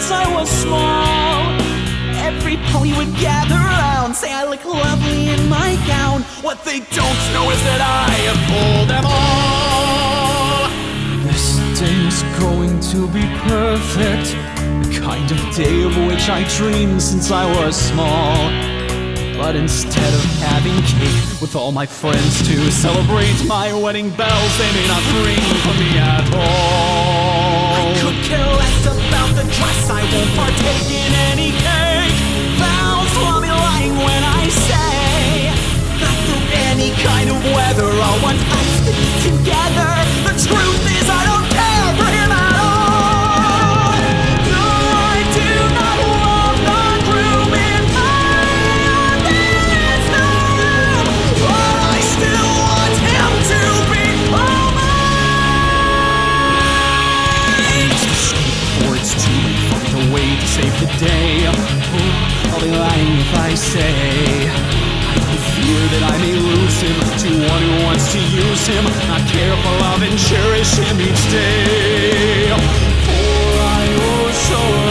since I was small. Every pony would gather round, say I look lovely in my gown. What they don't know is that I have pulled them all. This day's going to be perfect, the kind of day of which I dreamed since I was small. But instead of having cake with all my friends to celebrate my wedding bells, they may not ring for me at all. I could care less about the dress, I won't partake in any cake. Vows will be lying when I say that through any kind of weather I'll want us to be together. The truth is I don't care for him at all. No, I do not want the groom in my this room, but I still want him to be all mine. Before it's too late, find a way to save the day. I'll be lying if I say I fear that I may lose him to one who wants to use him, not care for love and cherish him each day. For I owe so